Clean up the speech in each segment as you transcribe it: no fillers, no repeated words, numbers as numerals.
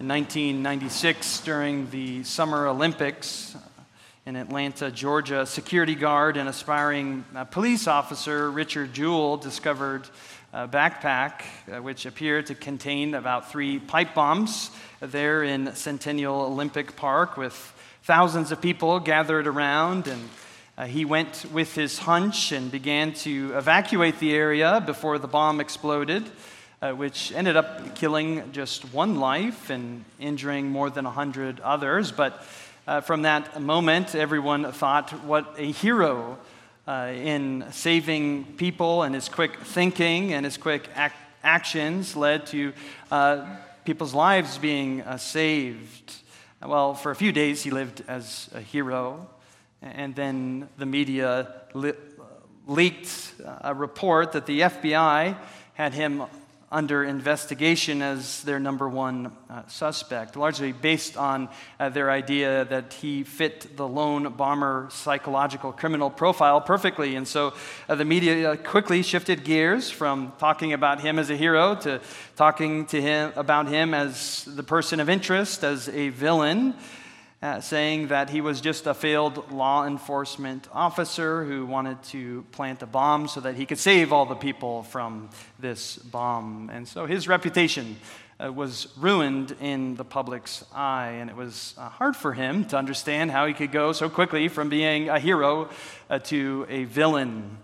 In 1996, during the Summer Olympics in Atlanta, Georgia, security guard and aspiring police officer Richard Jewell discovered a backpack which appeared to contain about 3 pipe bombs there in Centennial Olympic Park with thousands of people gathered around. And he went with his hunch and began to evacuate the area before the bomb exploded, which ended up killing just 1 life and injuring more than 100 others. But from that moment, everyone thought what a hero in saving people, and his quick thinking and his quick actions led to people's lives being saved. Well, for a few days he lived as a hero, and then the media leaked a report that the FBI had him under investigation as their number 1 suspect, largely based on their idea that he fit the lone bomber psychological criminal profile perfectly. And so the media quickly shifted gears from talking about him as a hero to talking to him about him as the person of interest, as a villain, saying that he was just a failed law enforcement officer who wanted to plant a bomb so that he could save all the people from this bomb. And so his reputation was ruined in the public's eye, and it was hard for him to understand how he could go so quickly from being a hero to a villain.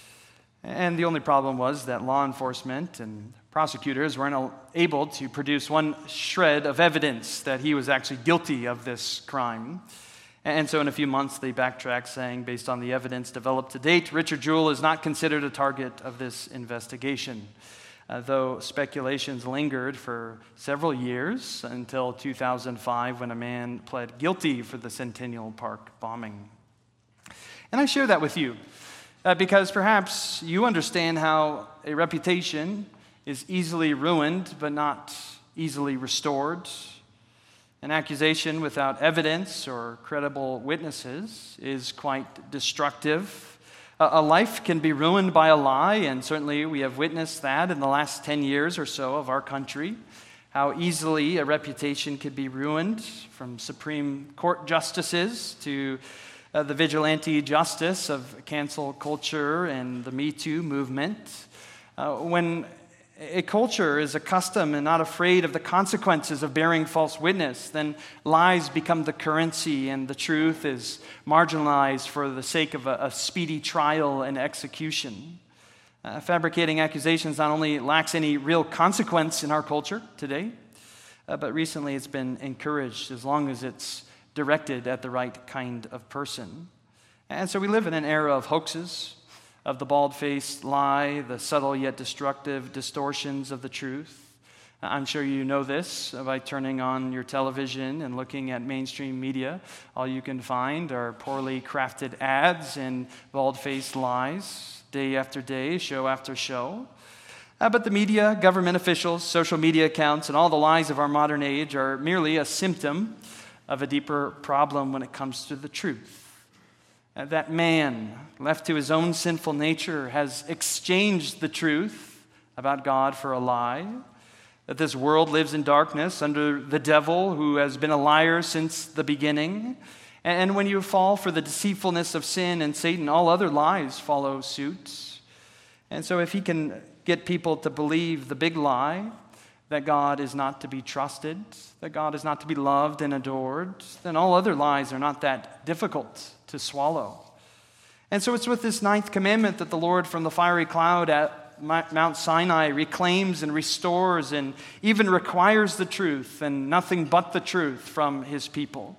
And the only problem was that law enforcement and prosecutors weren't able to produce 1 shred of evidence that he was actually guilty of this crime. And so in a few months, they backtracked, saying, based on the evidence developed to date, Richard Jewell is not considered a target of this investigation, though speculations lingered for several years until 2005, when a man pled guilty for the Centennial Park bombing. And I share that with you because perhaps you understand how a reputation is easily ruined but not easily restored. An accusation without evidence or credible witnesses is quite destructive. A life can be ruined by a lie, and certainly we have witnessed that in the last 10 years or so of our country, how easily a reputation could be ruined, from Supreme Court justices to the vigilante justice of cancel culture and the Me Too movement. When a culture is accustomed and not afraid of the consequences of bearing false witness, then lies become the currency and the truth is marginalized for the sake of a speedy trial and execution. Fabricating accusations not only lacks any real consequence in our culture today, but recently it's been encouraged as long as it's directed at the right kind of person. And so we live in an era of hoaxes, of the bald-faced lie, the subtle yet destructive distortions of the truth. I'm sure you know this by turning on your television and looking at mainstream media. All you can find are poorly crafted ads and bald-faced lies, day after day, show after show. But the media, government officials, social media accounts, and all the lies of our modern age are merely a symptom of a deeper problem when it comes to the truth. That man, left to his own sinful nature, has exchanged the truth about God for a lie. That this world lives in darkness under the devil, who has been a liar since the beginning. And when you fall for the deceitfulness of sin and Satan, all other lies follow suit. And so if he can get people to believe the big lie, that God is not to be trusted, that God is not to be loved and adored, then all other lies are not that difficult to swallow. And so it's with this 9th commandment that the Lord from the fiery cloud at Mount Sinai reclaims and restores and even requires the truth and nothing but the truth from his people.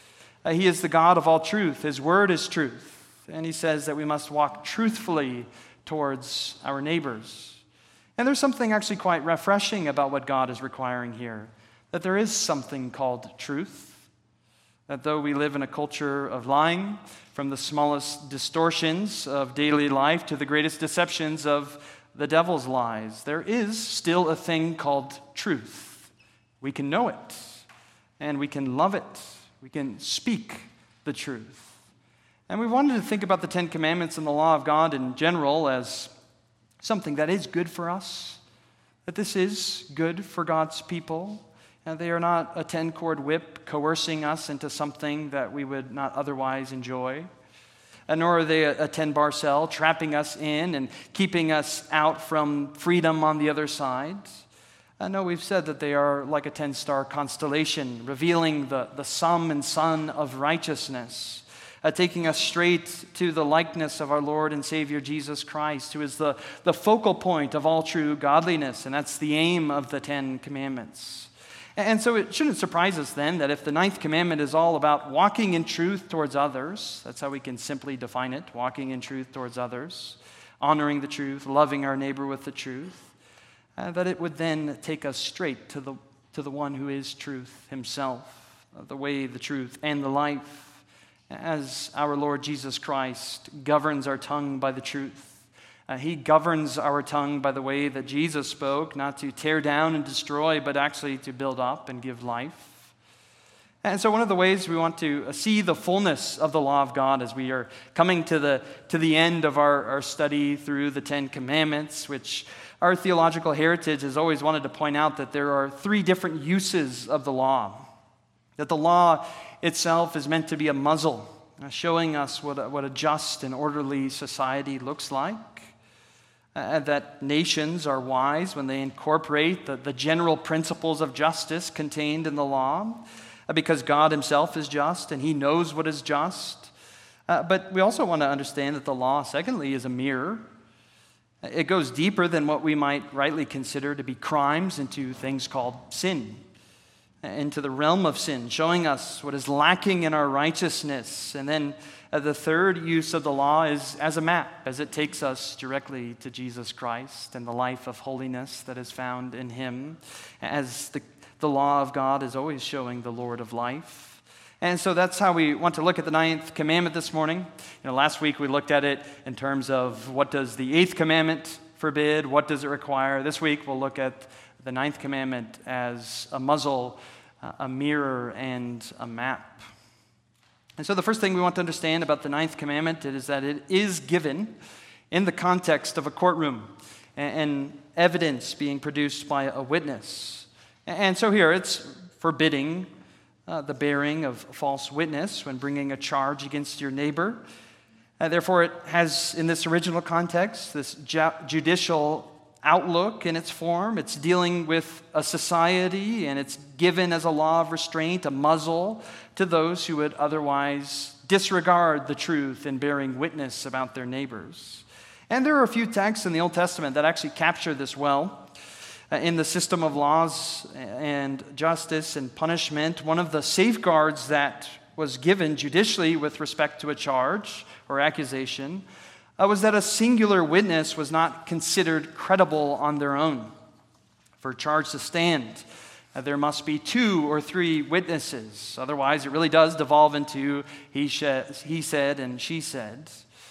He is the God of all truth. His word is truth. And he says that we must walk truthfully towards our neighbors. And there's something actually quite refreshing about what God is requiring here, that there is something called truth. That though we live in a culture of lying, from the smallest distortions of daily life to the greatest deceptions of the devil's lies, there is still a thing called truth. We can know it, and we can love it. We can speak the truth. And we wanted to think about the 10 Commandments and the law of God in general as something that is good for us, that this is good for God's people. They are not a 10-cord whip coercing us into something that we would not otherwise enjoy. Nor are they a 10-bar cell trapping us in and keeping us out from freedom on the other side. No, we've said that they are like a 10-star constellation, revealing the sum and sun of righteousness, taking us straight to the likeness of our Lord and Savior Jesus Christ, who is the focal point of all true godliness, and that's the aim of the 10 Commandments. And so it shouldn't surprise us then that if the 9th commandment is all about walking in truth towards others, that's how we can simply define it, walking in truth towards others, honoring the truth, loving our neighbor with the truth, that it would then take us straight to the one who is truth himself, the way, the truth, and the life, as our Lord Jesus Christ governs our tongue by the truth. He governs our tongue by the way that Jesus spoke, not to tear down and destroy, but actually to build up and give life. And so one of the ways we want to see the fullness of the law of God as we are coming to the end of our study through the 10 Commandments, which our theological heritage has always wanted to point out that there are 3 different uses of the law. That the law itself is meant to be a muzzle, showing us what a just and orderly society looks like. That nations are wise when they incorporate the general principles of justice contained in the law, because God himself is just and he knows what is just. But we also want to understand that the law, secondly, is a mirror. It goes deeper than what we might rightly consider to be crimes into things called sin, into the realm of sin, showing us what is lacking in our righteousness. And then the third use of the law is as a map, as it takes us directly to Jesus Christ and the life of holiness that is found in him, as the law of God is always showing the Lord of life. And so that's how we want to look at the 9th commandment this morning. Last week we looked at it in terms of what does the 8th commandment forbid, what does it require. This week we'll look at the 9th commandment as a muzzle, a mirror, and a map. And so the first thing we want to understand about the 9th commandment is that it is given in the context of a courtroom and evidence being produced by a witness. And so here it's forbidding the bearing of false witness when bringing a charge against your neighbor. Therefore, it has, in this original context, this judicial outlook in its form. It's dealing with a society, and it's given as a law of restraint, a muzzle to those who would otherwise disregard the truth in bearing witness about their neighbors. And there are a few texts in the Old Testament that actually capture this well. In the system of laws and justice and punishment, one of the safeguards that was given judicially with respect to a charge or accusation was that a singular witness was not considered credible on their own. For a charge to stand, there must be 2 or 3 witnesses. Otherwise, it really does devolve into he said, and she said.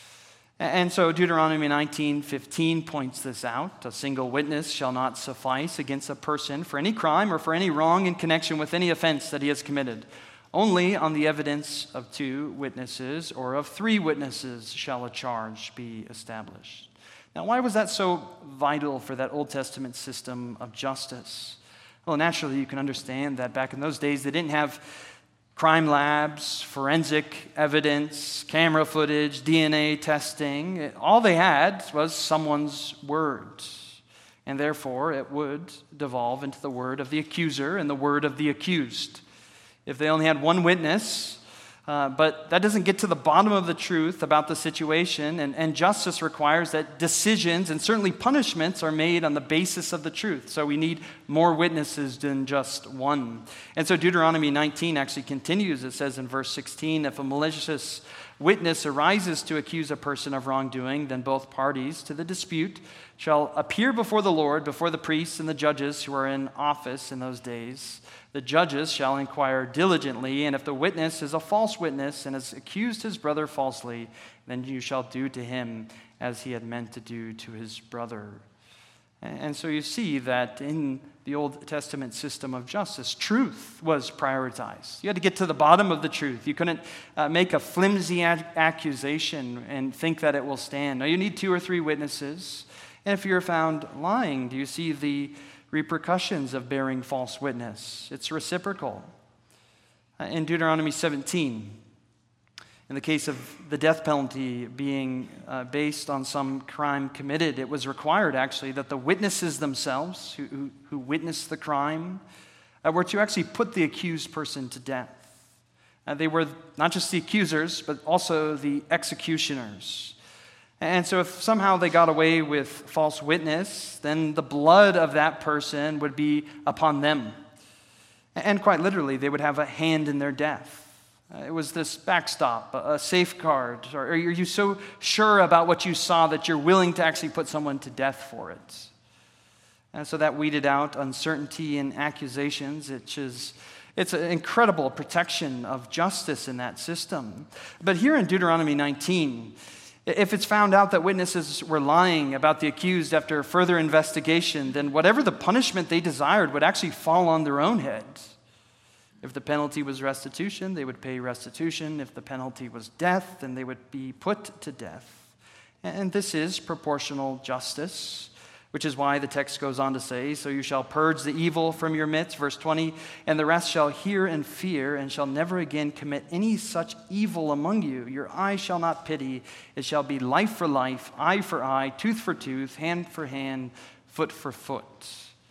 And so Deuteronomy 19:15 points this out. A single witness shall not suffice against a person for any crime or for any wrong in connection with any offense that he has committed. Only on the evidence of 2 witnesses or of 3 witnesses shall a charge be established. Now, why was that so vital for that Old Testament system of justice? Well, naturally, you can understand that back in those days, they didn't have crime labs, forensic evidence, camera footage, DNA testing. All they had was someone's word. And therefore, it would devolve into the word of the accuser and the word of the accused. If they only had one witness, but that doesn't get to the bottom of the truth about the situation, and justice requires that decisions and certainly punishments are made on the basis of the truth. So we need more witnesses than just one. And so Deuteronomy 19 actually continues. It says in verse 16, if a malicious witness arises to accuse a person of wrongdoing, then both parties to the dispute shall appear before the Lord, before the priests and the judges who are in office in those days. The judges shall inquire diligently, and if the witness is a false witness and has accused his brother falsely, then you shall do to him as he had meant to do to his brother. And so you see that in the Old Testament system of justice, truth was prioritized. You had to get to the bottom of the truth. You couldn't make a flimsy accusation and think that it will stand. No, you need 2 or 3 witnesses. And if you're found lying, do you see the repercussions of bearing false witness. It's reciprocal. In Deuteronomy 17, in the case of the death penalty being based on some crime committed, it was required actually that the witnesses themselves who witnessed the crime were to actually put the accused person to death. They were not just the accusers, but also the executioners. And so if somehow they got away with false witness, then the blood of that person would be upon them. And quite literally, they would have a hand in their death. It was this backstop, a safeguard. Or are you so sure about what you saw that you're willing to actually put someone to death for it? And so that weeded out uncertainty and accusations. It's an incredible protection of justice in that system. But here in Deuteronomy 19, if it's found out that witnesses were lying about the accused after further investigation, then whatever the punishment they desired would actually fall on their own heads. If the penalty was restitution, they would pay restitution. If the penalty was death, then they would be put to death. And this is proportional justice, which is why the text goes on to say, "So you shall purge the evil from your midst," verse 20, "and the rest shall hear and fear, and shall never again commit any such evil among you. Your eye shall not pity. It shall be life for life, eye for eye, tooth for tooth, hand for hand, foot for foot."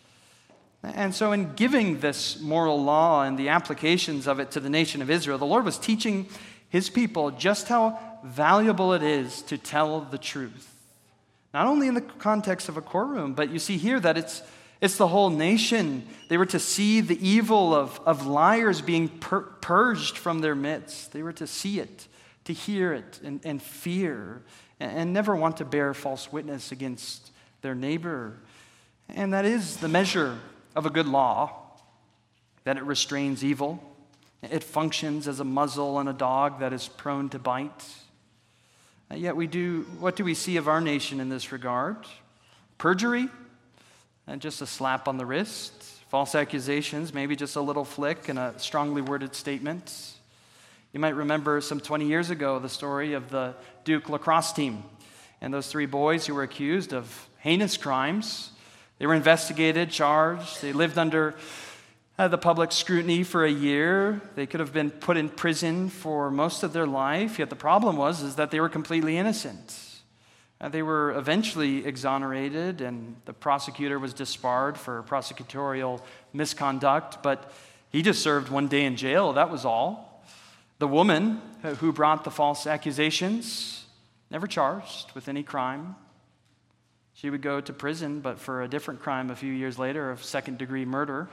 And so in giving this moral law and the applications of it to the nation of Israel, the Lord was teaching his people just how valuable it is to tell the truth. Not only in the context of a courtroom, but you see here that it's the whole nation. They were to see the evil of liars being purged from their midst. They were to see it, to hear it, and fear, and never want to bear false witness against their neighbor. And that is the measure of a good law, that it restrains evil. It functions as a muzzle on a dog that is prone to bite. Yet what do we see of our nation in this regard? Perjury, and just a slap on the wrist. False accusations, maybe just a little flick and a strongly worded statement. You might remember some 20 years ago the story of the Duke lacrosse team and those 3 boys who were accused of heinous crimes. They were investigated, charged. They lived under the public scrutiny for a year. They could have been put in prison for most of their life, yet the problem was that they were completely innocent. They were eventually exonerated, and the prosecutor was disbarred for prosecutorial misconduct, but he just served 1 day in jail, that was all. The woman who brought the false accusations, never charged with any crime. She would go to prison, but for a different crime a few years later of second-degree murder.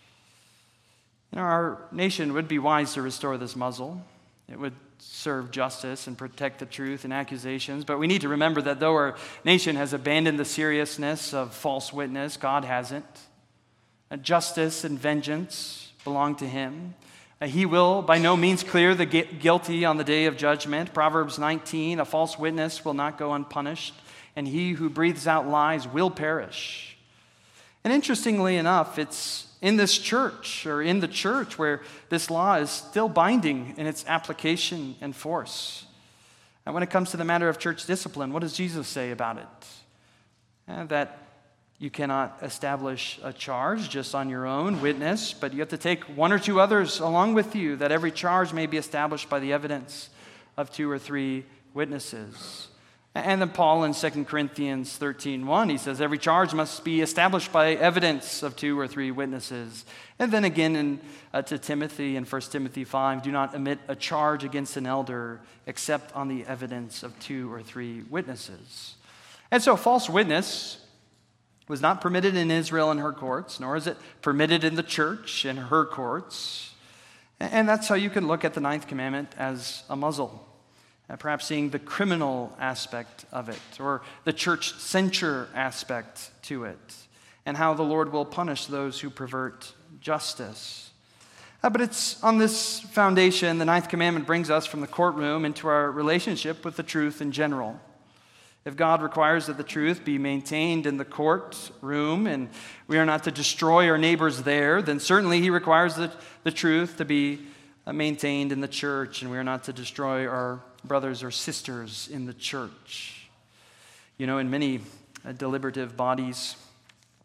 Our nation would be wise to restore this muzzle. It would serve justice and protect the truth and accusations. But we need to remember that though our nation has abandoned the seriousness of false witness, God hasn't. Justice and vengeance belong to him. He will by no means clear the guilty on the day of judgment. Proverbs 19, "A false witness will not go unpunished, and he who breathes out lies will perish." And interestingly enough, it's in this church, or in the church, where this law is still binding in its application and force. And when it comes to the matter of church discipline, what does Jesus say about it? That you cannot establish a charge just on your own witness, but you have to take 1 or 2 others along with you, that every charge may be established by the evidence of 2 or 3 witnesses. And then Paul in 2 Corinthians 13:1, he says, every charge must be established by evidence of 2 or 3 witnesses. And then again to Timothy in 1 Timothy 5, do not omit a charge against an elder except on the evidence of 2 or 3 witnesses. And so false witness was not permitted in Israel in her courts, nor is it permitted in the church in her courts. And that's how you can look at the 9th commandment as a muzzle. Perhaps seeing the criminal aspect of it, or the church censure aspect to it, and how the Lord will punish those who pervert justice. But it's on this foundation, the 9th commandment brings us from the courtroom into our relationship with the truth in general. If God requires that the truth be maintained in the courtroom, and we are not to destroy our neighbors there, then certainly he requires the truth to be maintained in the church, and we are not to destroy our brothers or sisters in the church. You know, in many deliberative bodies,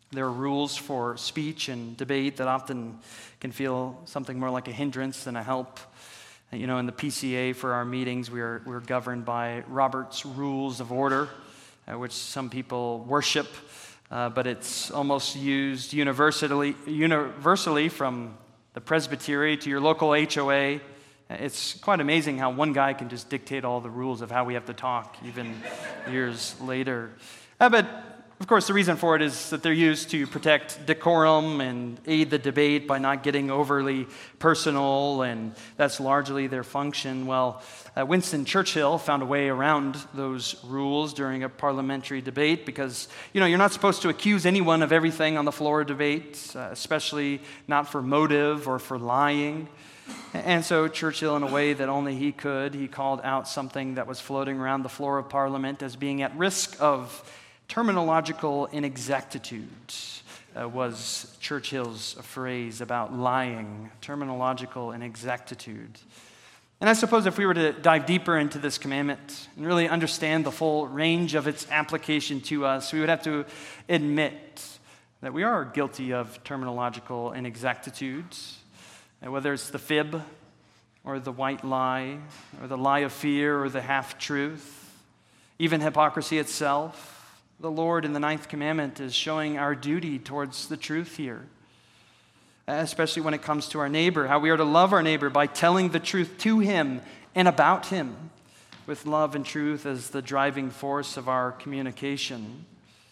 There are rules for speech and debate that often can feel something more like a hindrance than a help. In the PCA for our meetings, we're governed by Robert's Rules of Order, which some people worship, but it's almost used universally from the presbytery to your local HOA. It's quite amazing how one guy can just dictate all the rules of how we have to talk, even years later. But of course, the reason for it is that they're used to protect decorum and aid the debate by not getting overly personal, and that's largely their function. Well, Winston Churchill found a way around those rules during a parliamentary debate because, you're not supposed to accuse anyone of everything on the floor of debate, especially not for motive or for lying. And so Churchill, in a way that only he could, he called out something that was floating around the floor of Parliament as being at risk of terminological inexactitude, was Churchill's phrase about lying, terminological inexactitude. And I suppose if we were to dive deeper into this commandment and really understand the full range of its application to us, we would have to admit that we are guilty of terminological inexactitudes, whether it's the fib or the white lie or the lie of fear or the half-truth, even hypocrisy itself. The Lord in the ninth commandment is showing our duty towards the truth here, especially when it comes to our neighbor, how we are to love our neighbor by telling the truth to him and about him, with love and truth as the driving force of our communication.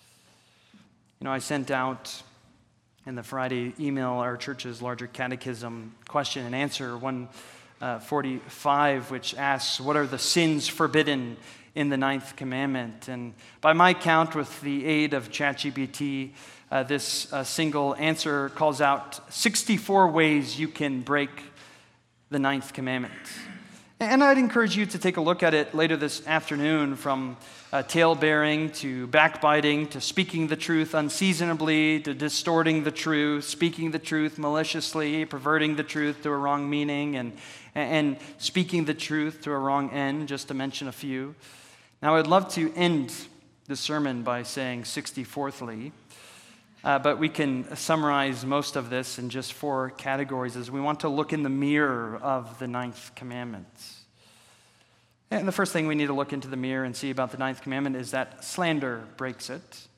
I sent out in the Friday email our church's larger catechism question and answer 145, which asks, what are the sins forbidden in the ninth commandment? And by my count, with the aid of ChatGPT, this single answer calls out 64 ways you can break the ninth commandment. And I'd encourage you to take a look at it later this afternoon, from tale-bearing to backbiting to speaking the truth unseasonably to distorting the truth, speaking the truth maliciously, perverting the truth to a wrong meaning, and speaking the truth to a wrong end, just to mention a few. Now, I'd love to end the sermon by saying 64thly, but we can summarize most of this in just 4 categories as we want to look in the mirror of the ninth commandment. And the first thing we need to look into the mirror and see about the ninth commandment is that slander breaks it.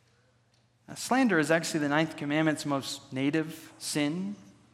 Slander is actually the ninth commandment's most native sin.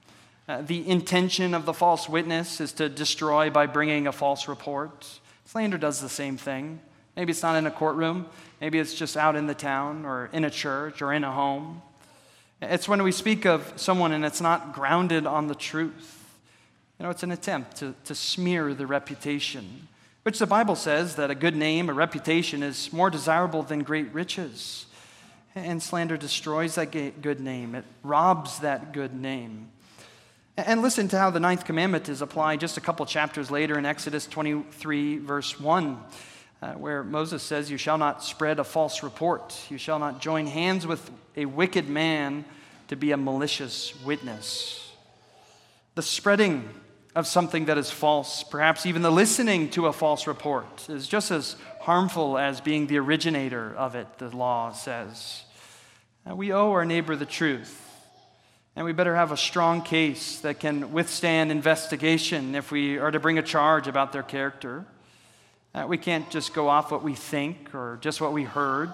The intention of the false witness is to destroy by bringing a false report. Slander does the same thing. Maybe it's not in a courtroom. Maybe it's just out in the town or in a church or in a home. It's when we speak of someone and it's not grounded on the truth. It's an attempt to smear the reputation, which the Bible says that a good name, a reputation, is more desirable than great riches. And slander destroys that good name. It robs that good name. And listen to how the ninth commandment is applied just a couple chapters later in Exodus 23, verse 1, where Moses says, you shall not spread a false report. You shall not join hands with a wicked man to be a malicious witness. The spreading of something that is false, perhaps even the listening to a false report, is just as harmful as being the originator of it, the law says. We owe our neighbor the truth. And we better have a strong case that can withstand investigation if we are to bring a charge about their character. We can't just go off what we think or just what we heard,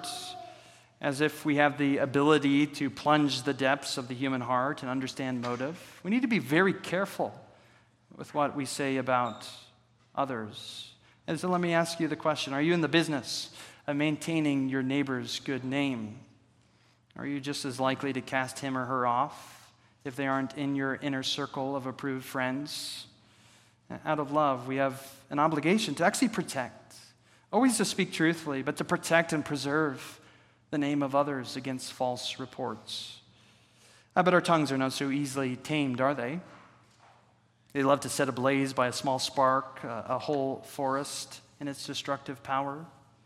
as if we have the ability to plunge the depths of the human heart and understand motive. We need to be very careful with what we say about others. And so let me ask you the question, are you in the business of maintaining your neighbor's good name? Are you just as likely to cast him or her off if they aren't in your inner circle of approved friends? Out of love, we have an obligation to actually protect, always to speak truthfully, but to protect and preserve the name of others against false reports. But our tongues are not so easily tamed, are they? They love to set ablaze by a small spark a whole forest in its destructive power.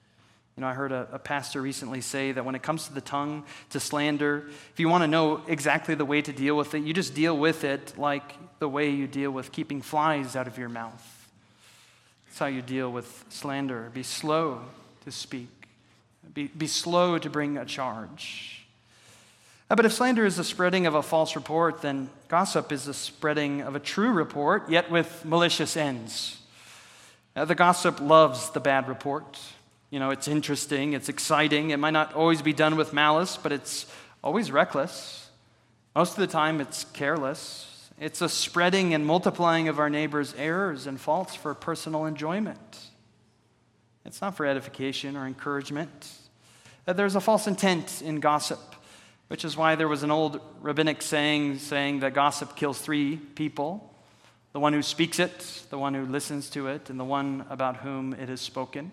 I heard a pastor recently say that when it comes to the tongue, to slander, if you want to know exactly the way to deal with it, you just deal with it like the way you deal with keeping flies out of your mouth. That's how you deal with slander. Be slow to speak. Be slow to bring a charge. But if slander is the spreading of a false report, then gossip is the spreading of a true report, yet with malicious ends. The gossip loves the bad report. It's interesting, it's exciting. It might not always be done with malice, but it's always reckless. Most of the time, it's careless. It's a spreading and multiplying of our neighbor's errors and faults for personal enjoyment. It's not for edification or encouragement. There's a false intent in gossip, which is why there was an old rabbinic saying that gossip kills three people: the one who speaks it, the one who listens to it, and the one about whom it is spoken.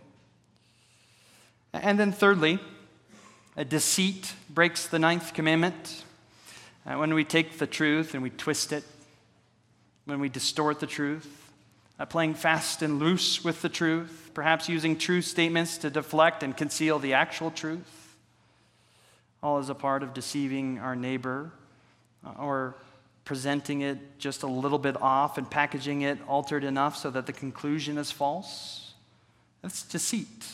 And then thirdly, a deceit breaks the ninth commandment. When we take the truth and we twist it, when we distort the truth, playing fast and loose with the truth, perhaps using true statements to deflect and conceal the actual truth, all is a part of deceiving our neighbor or presenting it just a little bit off and packaging it altered enough so that the conclusion is false. That's deceit.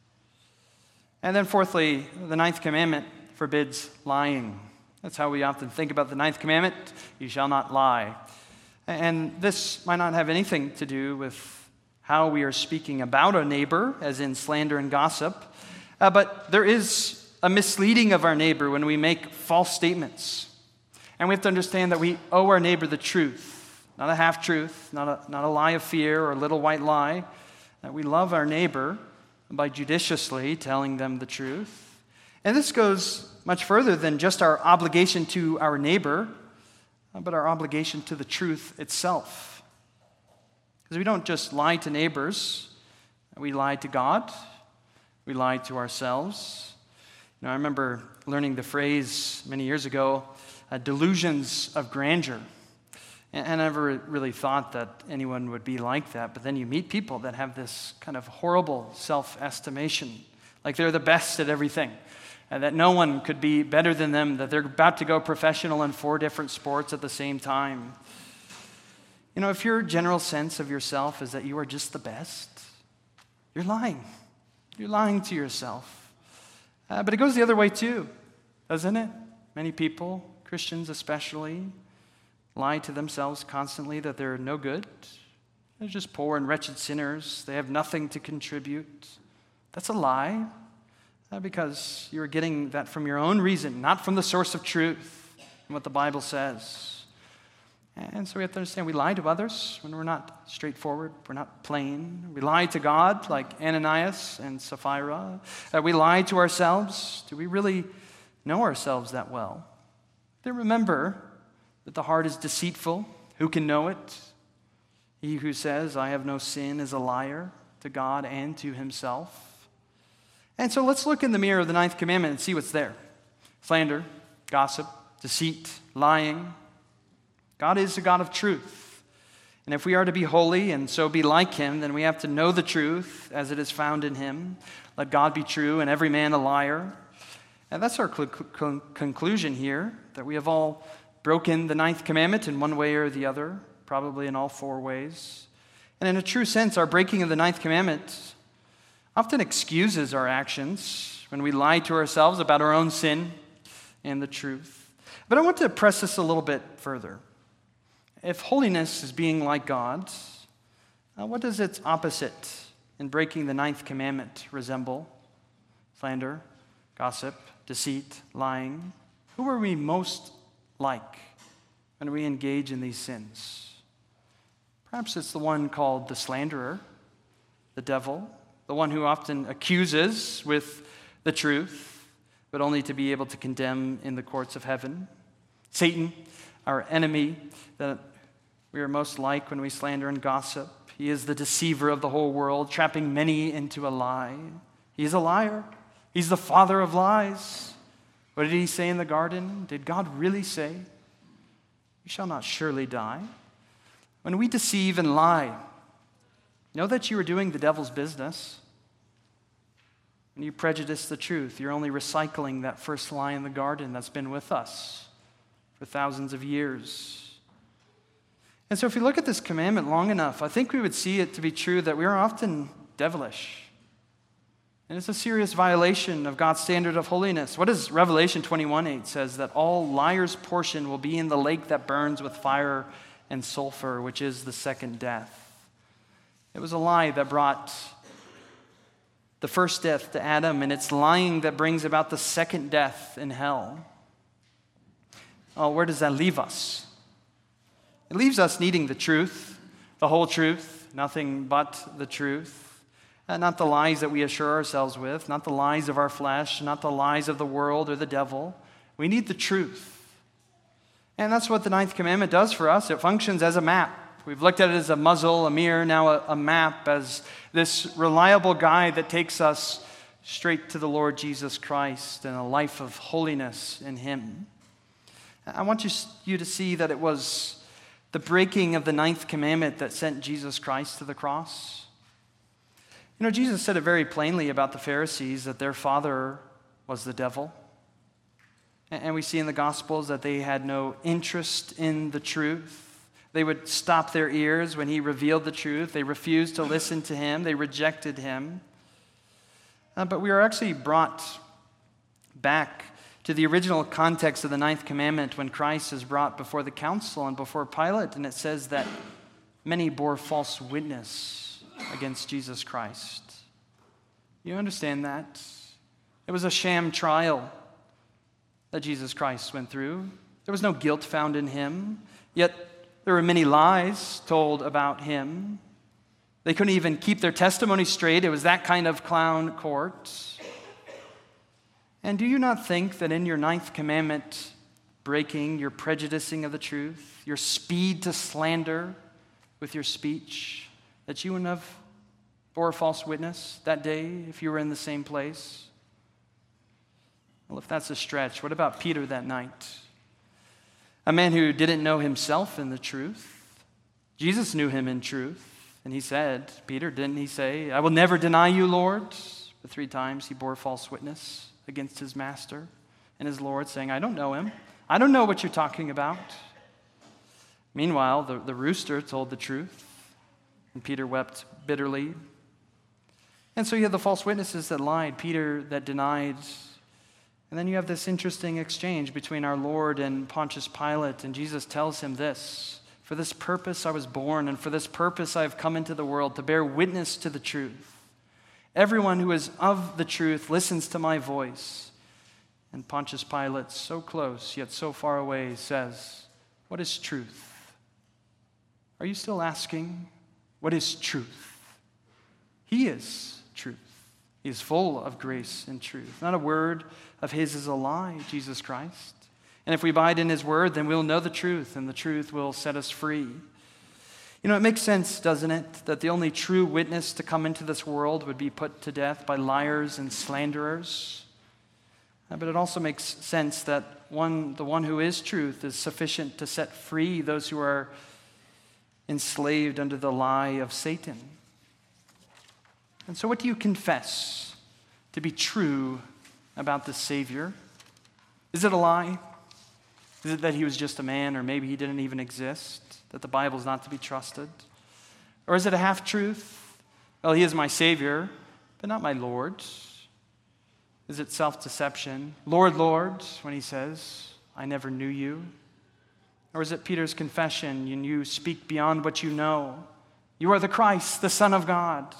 And then fourthly, the ninth commandment forbids lying. That's how we often think about the ninth commandment: you shall not lie. And this might not have anything to do with how we are speaking about a neighbor, as in slander and gossip, but there is a misleading of our neighbor when we make false statements. And we have to understand that we owe our neighbor the truth, not a half-truth, not a lie of fear or a little white lie. That we love our neighbor by judiciously telling them the truth. And this goes much further than just our obligation to our neighbor, but our obligation to the truth itself. Because we don't just lie to neighbors, we lie to God, we lie to ourselves. I remember learning the phrase many years ago, delusions of grandeur. And I never really thought that anyone would be like that. But then you meet people that have this kind of horrible self-estimation, like they're the best at everything, and that no one could be better than them, that they're about to go professional in 4 different sports at the same time. If your general sense of yourself is that you are just the best, you're lying. You're lying to yourself. But it goes the other way too, doesn't it? Many people, Christians especially, lie to themselves constantly that they're no good. They're just poor and wretched sinners. They have nothing to contribute. That's a lie, because you're getting that from your own reason, not from the source of truth and what the Bible says. And so we have to understand we lie to others when we're not straightforward, we're not plain. We lie to God like Ananias and Sapphira. We lie to ourselves. Do we really know ourselves that well? Then remember that the heart is deceitful. Who can know it? He who says, I have no sin, is a liar to God and to himself. And so let's look in the mirror of the ninth commandment and see what's there. Slander, gossip, deceit, lying. God is a God of truth. And if we are to be holy and so be like him, then we have to know the truth as it is found in him. Let God be true and every man a liar. And that's our conclusion here, that we have all broken the ninth commandment in one way or the other, probably in all 4 ways. And in a true sense, our breaking of the ninth commandment often excuses our actions when we lie to ourselves about our own sin and the truth. But I want to press this a little bit further. If holiness is being like God, what does its opposite in breaking the ninth commandment resemble? Slander, gossip, deceit, lying. Who are we most like when we engage in these sins? Perhaps it's the one called the slanderer, the devil, the one who often accuses with the truth, but only to be able to condemn in the courts of heaven. Satan, our enemy, that we are most like when we slander and gossip. He is the deceiver of the whole world, trapping many into a lie. He's a liar. He's the father of lies. What did he say in the garden? Did God really say, you shall not surely die? When we deceive and lie, know that you are doing the devil's business. When you prejudice the truth, you're only recycling that first lie in the garden that's been with us for thousands of years. And so if we look at this commandment long enough, I think we would see it to be true that we are often devilish And it's a serious violation of God's standard of holiness. What does Revelation 21:8 says? That all liars' portion will be in the lake that burns with fire and sulfur, which is the second death. It was a lie that brought the first death to Adam, and it's lying that brings about the second death in hell. Oh, where does that leave us? It leaves us needing the truth, the whole truth, nothing but the truth. Not the lies that we assure ourselves with, not the lies of our flesh, not the lies of the world or the devil. We need the truth. And that's what the ninth commandment does for us. It functions as a map. We've looked at it as a muzzle, a mirror, now a map, as this reliable guide that takes us straight to the Lord Jesus Christ and a life of holiness in Him. I want you to see that it was the breaking of the ninth commandment that sent Jesus Christ to the cross. You know, Jesus said it very plainly about the Pharisees that their father was the devil. And we see in the Gospels that they had no interest in the truth. They would stop their ears when He revealed the truth. They refused to listen to Him. They rejected Him. But we are actually brought back to the original context of the ninth commandment when Christ is brought before the council and before Pilate. And it says that many bore false witness against Jesus Christ. You understand that? It was a sham trial that Jesus Christ went through. There was no guilt found in Him, yet there were many lies told about Him. They couldn't even keep their testimony straight. It was that kind of clown court. And do you not think that in your ninth commandment breaking, your prejudicing of the truth, your speed to slander with your speech, that you wouldn't have bore false witness that day if you were in the same place? Well, if that's a stretch, what about Peter that night? A man who didn't know himself in the truth. Jesus knew him in truth. And He said, Peter, didn't He say, I will never deny you, Lord? But 3 times he bore false witness against his master and his Lord, saying, I don't know him. I don't know what you're talking about. Meanwhile, the rooster told the truth, and Peter wept bitterly. And so you have the false witnesses that lied, Peter that denied. And then you have this interesting exchange between our Lord and Pontius Pilate, and Jesus tells him this, for this purpose I was born, and for this purpose I have come into the world, to bear witness to the truth. Everyone who is of the truth listens to my voice. And Pontius Pilate, so close yet so far away, says, what is truth? Are you still asking, what is truth? He is truth. He is full of grace and truth. Not a word of His is a lie, Jesus Christ. And if we abide in His word, then we'll know the truth, and the truth will set us free. You know, it makes sense, doesn't it, that the only true witness to come into this world would be put to death by liars and slanderers. But it also makes sense that the one who is truth is sufficient to set free those who are enslaved under the lie of Satan. And so what do you confess to be true about the Savior? Is it a lie? Is it that He was just a man, or maybe He didn't even exist, that the Bible is not to be trusted? Or is it a half-truth? Well, He is my Savior, but not my Lord. Is it self-deception? Lord, Lord, when He says, I never knew you. Or is it Peter's confession, and you speak beyond what you know? You are the Christ, the Son of God.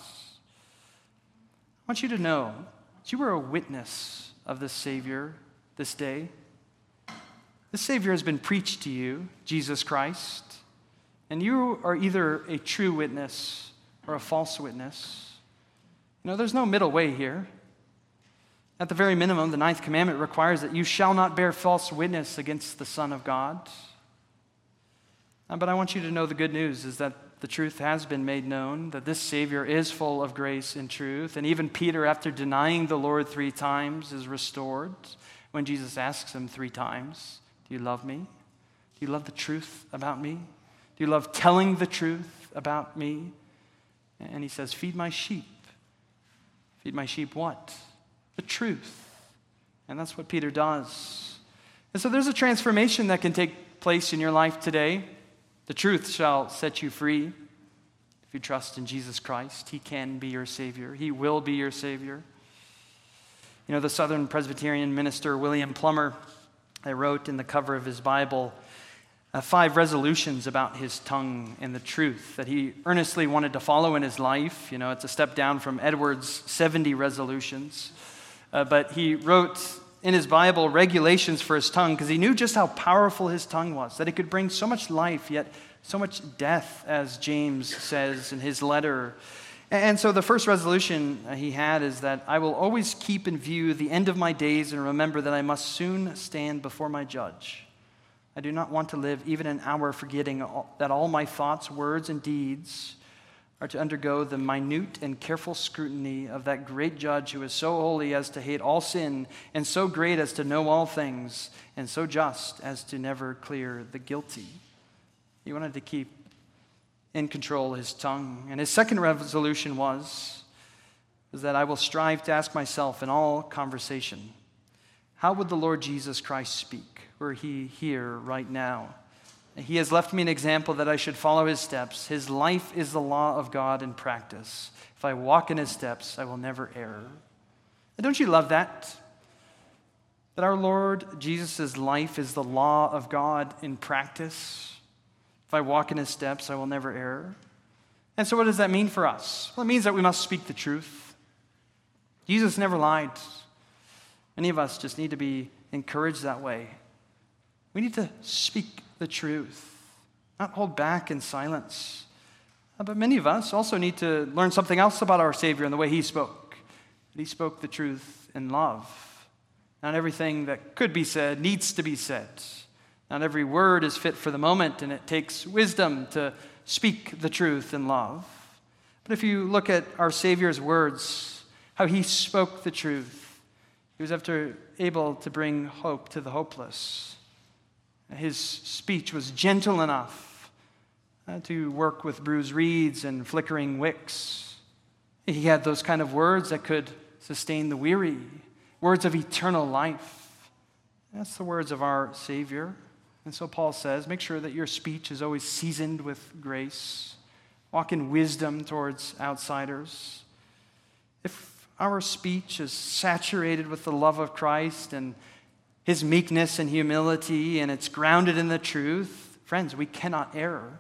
I want you to know that you were a witness of this Savior this day. The Savior has been preached to you, Jesus Christ, and you are either a true witness or a false witness. You know, there's no middle way here. At the very minimum, the ninth commandment requires that you shall not bear false witness against the Son of God. But I want you to know the good news is that the truth has been made known, that this Savior is full of grace and truth. And even Peter, after denying the Lord 3 times, is restored when Jesus asks him 3 times, do you love me? Do you love the truth about me? Do you love telling the truth about me? And he says, feed my sheep. Feed my sheep what? The truth. And that's what Peter does. And so there's a transformation that can take place in your life today. The truth shall set you free. If you trust in Jesus Christ, He can be your Savior. He will be your Savior. You know, the Southern Presbyterian minister William Plummer wrote in the cover of his Bible 5 resolutions about his tongue and the truth that he earnestly wanted to follow in his life. You know, it's a step down from Edwards' 70 resolutions. But he wrote in his Bible regulations for his tongue because he knew just how powerful his tongue was, that it could bring so much life, yet so much death, as James says in his letter. And so the first resolution he had is that I will always keep in view the end of my days and remember that I must soon stand before my judge. I do not want to live even an hour forgetting that all my thoughts, words, and deeds are to undergo the minute and careful scrutiny of that great judge who is so holy as to hate all sin, and so great as to know all things, and so just as to never clear the guilty. He wanted to keep in control his tongue. And his second resolution was that I will strive to ask myself in all conversation, how would the Lord Jesus Christ speak were he here right now? He has left me an example that I should follow his steps. His life is the law of God in practice. If I walk in his steps, I will never err. And don't you love that? That our Lord Jesus' life is the law of God in practice. If I walk in his steps, I will never err. And so what does that mean for us? Well, it means that we must speak the truth. Jesus never lied. Many of us just need to be encouraged that way. We need to speak the truth, not hold back in silence. But many of us also need to learn something else about our Savior and the way he spoke. He spoke the truth in love. Not everything that could be said needs to be said. Not every word is fit for the moment, and it takes wisdom to speak the truth in love. But if you look at our Savior's words, how he spoke the truth, he was able to bring hope to the hopeless. His speech was gentle enough to work with bruised reeds and flickering wicks. He had those kind of words that could sustain the weary, words of eternal life. That's the words of our Savior. And so Paul says, make sure that your speech is always seasoned with grace. Walk in wisdom towards outsiders. If our speech is saturated with the love of Christ and his meekness and humility, and it's grounded in the truth, friends, we cannot err.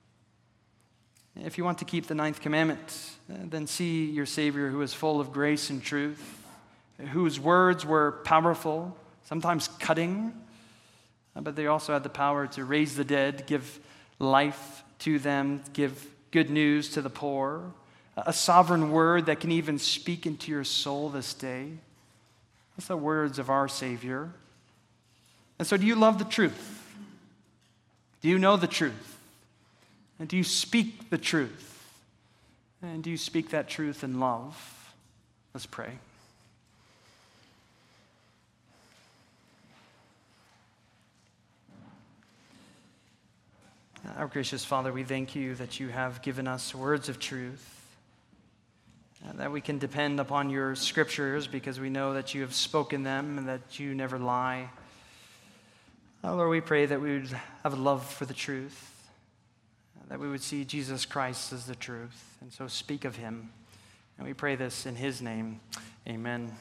If you want to keep the 9th commandment, then see your Savior who is full of grace and truth, whose words were powerful, sometimes cutting, but they also had the power to raise the dead, give life to them, give good news to the poor, a sovereign word that can even speak into your soul this day. That's the words of our Savior. And so do you love the truth? Do you know the truth? And do you speak the truth? And do you speak that truth in love? Let's pray. Our gracious Father, we thank you that you have given us words of truth, that we can depend upon your scriptures because we know that you have spoken them and that you never lie. Lord, we pray that we would have a love for the truth, that we would see Jesus Christ as the truth, and so speak of him. And we pray this in his name. Amen.